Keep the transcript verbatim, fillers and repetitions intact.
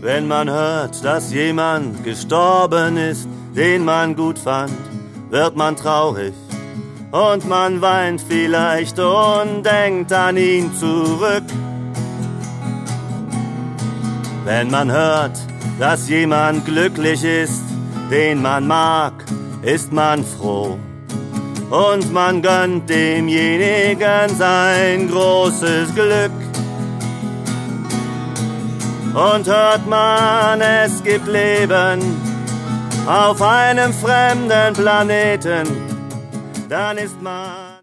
Wenn man hört, dass jemand gestorben ist, den man gut fand, wird man traurig und man weint vielleicht und denkt an ihn zurück. Wenn man hört, dass jemand glücklich ist, den man mag, ist man froh und man gönnt demjenigen sein großes Glück. Und hört man, es gibt Leben auf einem fremden Planeten, dann ist man